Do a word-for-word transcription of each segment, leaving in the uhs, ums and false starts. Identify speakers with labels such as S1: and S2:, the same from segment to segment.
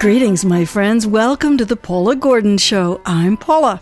S1: Greetings, my friends. Welcome to the Paula Gordon Show. I'm Paula.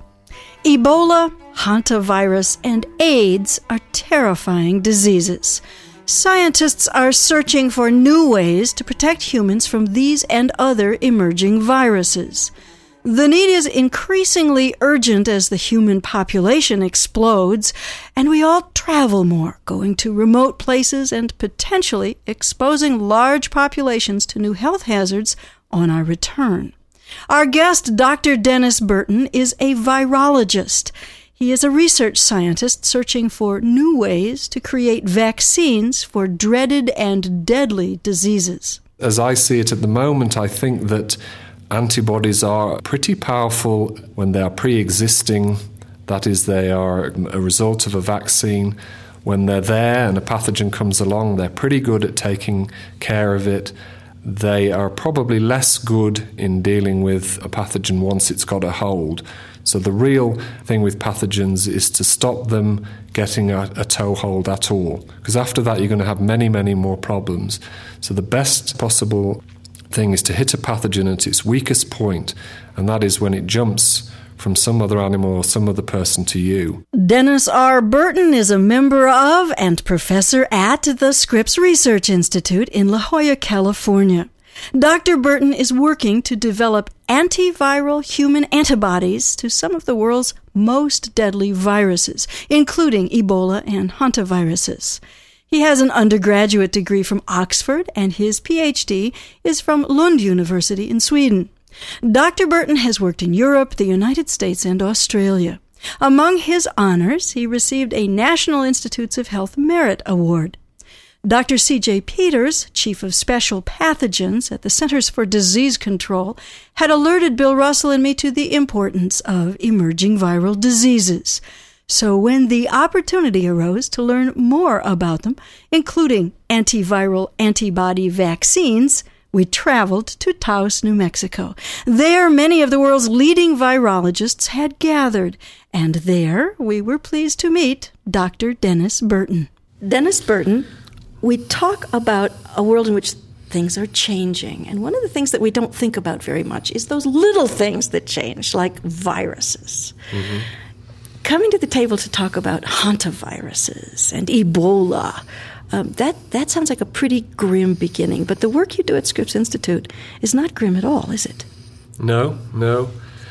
S1: Ebola, hantavirus, and AIDS are terrifying diseases. Scientists are searching for new ways to protect humans from these and other emerging viruses. The need is increasingly urgent as the human population explodes, and we all travel more, going to remote places and potentially exposing large populations to new health hazards on our return. Our guest, Doctor Dennis Burton, is a virologist. He is a research scientist searching for new ways to create vaccines for dreaded and deadly diseases.
S2: As I see it at the moment, I think that antibodies are pretty powerful when they are pre-existing. That is, they are a result of a vaccine. When they're there and a pathogen comes along, they're pretty good at taking care of it. They are probably less good in dealing with a pathogen once it's got a hold. So the real thing with pathogens is to stop them getting a, a toehold at all, because after that you're going to have many, many more problems. So the best possible thing is to hit a pathogen at its weakest point, and that is when it jumps from some other animal or some other person to you.
S1: Dennis R. Burton is a member of and professor at the Scripps Research Institute in La Jolla, California. Doctor Burton is working to develop antiviral human antibodies to some of the world's most deadly viruses, including Ebola and hantaviruses. He has an undergraduate degree from Oxford, and his P H D is from Lund University in Sweden. Doctor Burton has worked in Europe, the United States, and Australia. Among his honors, he received a National Institutes of Health Merit Award. Doctor C J Peters, Chief of Special Pathogens at the Centers for Disease Control, had alerted Bill Russell and me to the importance of emerging viral diseases. So when the opportunity arose to learn more about them, including antiviral antibody vaccines, we traveled to Taos, New Mexico. There, many of the world's leading virologists had gathered, and there we were pleased to meet Doctor Dennis Burton. Dennis Burton, we talk about a world in which things are changing, and one of the things that we don't think about very much is those little things that change, like viruses. Mm-hmm. Coming to the table to talk about hantaviruses and Ebola, um, that, that sounds like a pretty grim beginning. But the work you do at Scripps Institute is not grim at all, is it?
S2: No, no.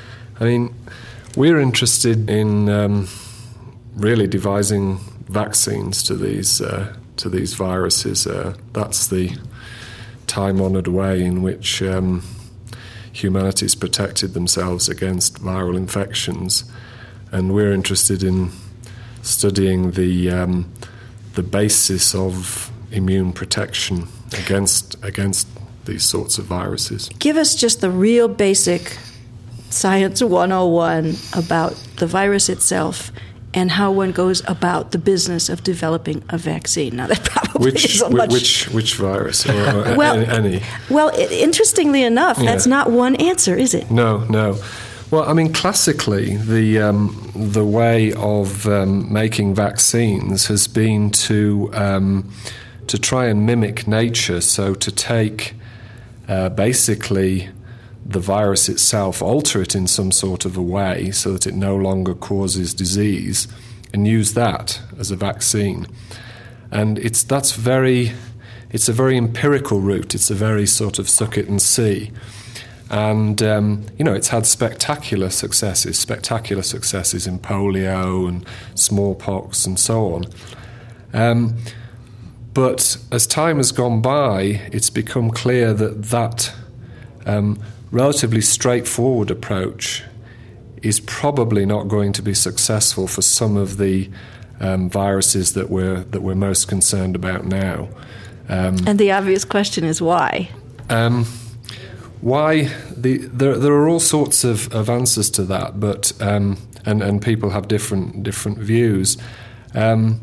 S2: I mean, we're interested in um, really devising vaccines to these uh, to these viruses. Uh, that's the time-honoured way in which um, humanity's protected themselves against viral infections. And we're interested in studying the um, the basis of immune protection against against these sorts of viruses.
S1: Give us just the real basic Science one oh one about the virus itself and how one goes about the business of developing a vaccine. Now, that probably
S2: which,
S1: isn't much.
S2: Which which virus? Or, or
S1: well,
S2: any?
S1: Well, interestingly enough, yeah. That's not one answer, is it?
S2: No, no. Well, I mean, classically, the um, the way of um, making vaccines has been to um, to try and mimic nature. So to take uh, basically the virus itself, alter it in some sort of a way so that it no longer causes disease, and use that as a vaccine. And it's that's very it's a very empirical route. It's a very sort of suck it and see. And, um, you know, it's had spectacular successes, spectacular successes in polio and smallpox and so on. Um, but as time has gone by, it's become clear that that um, relatively straightforward approach is probably not going to be successful for some of the um, viruses that we're, that we're most concerned about now. Um,
S1: and the obvious question is why?
S2: Um Why? The, there, there are all sorts of, of answers to that, but um, and, and people have different different views. Um,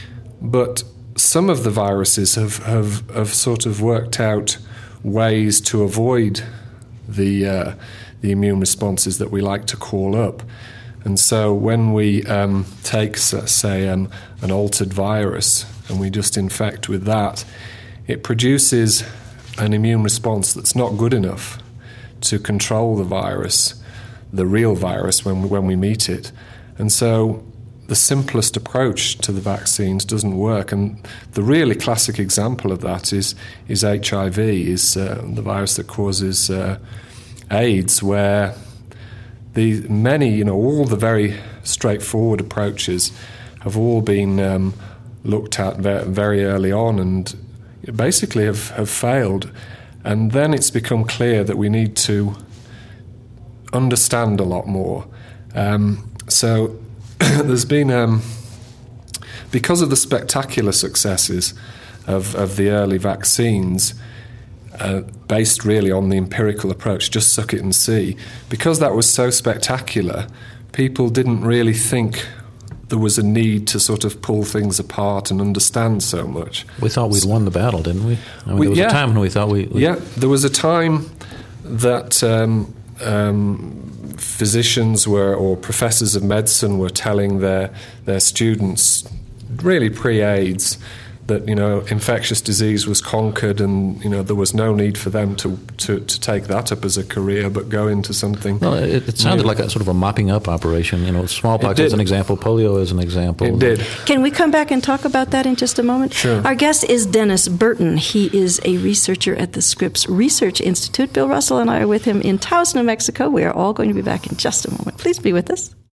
S2: but some of the viruses have, have, have sort of worked out ways to avoid the uh, the immune responses that we like to call up. And so when we um, take, say, um, an altered virus and we just infect with that, it produces an immune response that's not good enough to control the virus, the real virus, when we, when we meet it. And so the simplest approach to the vaccines doesn't work. And the really classic example of that is is H I V, is uh, the virus that causes uh, AIDS, where the many, you know, all the very straightforward approaches have all been um, looked at very, very early on and basically have, have failed. And then it's become clear that we need to understand a lot more. Um, so there's been, um, because of the spectacular successes of, of the early vaccines, uh, based really on the empirical approach, just suck it and see, because that was so spectacular, people didn't really think there was a need to sort of pull things apart and understand so much.
S3: We thought we'd won the battle, didn't we? I mean,
S2: we,
S3: there was
S2: yeah.
S3: a time when we thought we... we
S2: yeah, there was a time that um, um, physicians were, or professors of medicine were telling their their students, really pre-AIDS, that, you know, infectious disease was conquered and, you know, there was no need for them to, to, to take that up as a career, but go into something.
S3: Well, it, it sounded
S2: new.
S3: like a sort of a mopping up operation. You know, smallpox as an example, polio as an example.
S2: It did.
S1: Can we come back and talk about that in just a moment?
S2: Sure.
S1: Our guest is Dennis Burton. He is a researcher at the Scripps Research Institute. Bill Russell and I are with him in Taos, New Mexico. We are all going to be back in just a moment. Please be with us.